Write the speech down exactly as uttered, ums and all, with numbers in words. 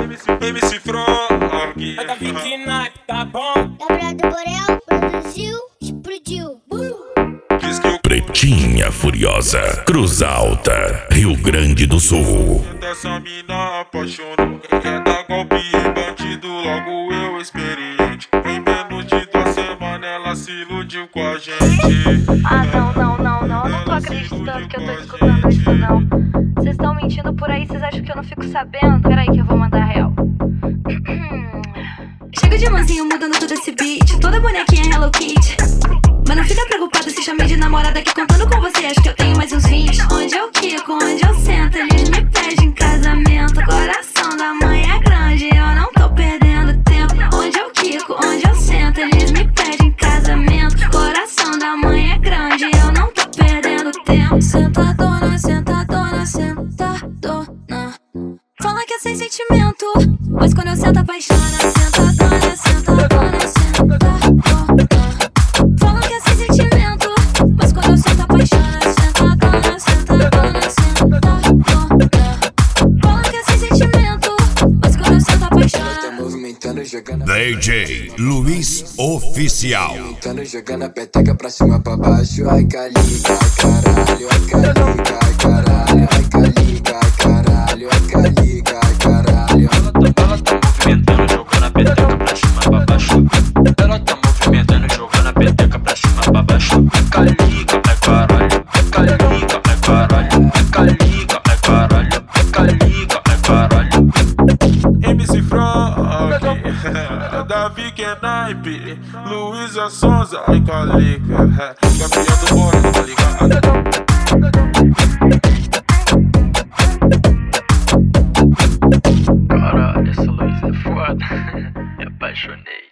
M C Frog. É da Vicky Nike, tá bom? Gabriel do Borel produziu, explodiu. Diz que eu Pretinha Furiosa, Cruz Alta, Rio Grande do Sul. dessa mina apaixonou. É da golpe e bandido, logo eu experiente. Em menos de duas semanas ela se iludiu com a gente. Ah, não, não, não, não, eu não tô acreditando que eu tô escutando isso, não. Vocês estão mentindo por aí, vocês acham que eu não fico sabendo? Peraí que eu vou mandar real. Chega de mansinho mudando todo esse beat, toda bonequinha Hello Kitty. Mas não fica preocupado se chamei de namorada, que contando com você acho que eu tenho mais uns vinte. Onde eu quico, onde eu sento, eles me pedem casamento. Coração da mãe é grande, eu não tô perdendo tempo. Onde eu quico, onde eu sento, eles me pedem casamento. Coração da mãe é grande, eu não tô perdendo tempo. Sentadona, sentadona, sentadona. Fala que é sem sentimento, mas quando eu sento apaixona. Sentadona, sentadona, sentadona. Fala que é sem sentimento, mas quando eu sento apaixona. Sentadona, sentadona, sentadona. Fala que é sem sentimento, mas quando eu sento apaixona. D J Luiz Oficial. Movimentando, jogando a peteca pra cima, pra baixo. Ai, calica, ai, caralho. Ai, calica, ai, caralho. Ai, calica, ai, caralho. Ai, calica, ai, caralho. Ela tá movimentando, jogando a peteca pra cima, pra baixo. Ela tá movimentando, jogando a peteca pra cima, pra baixo. É calica, é caralho. É calica, é caralho. É calica, é caralho. É calica, é caralho. M C Frog. É da Vicky Nike, Luísa Sonza, ai calica. Gabriel do Borel, tá ligado? Caralho, essa luz é foda. Me apaixonei.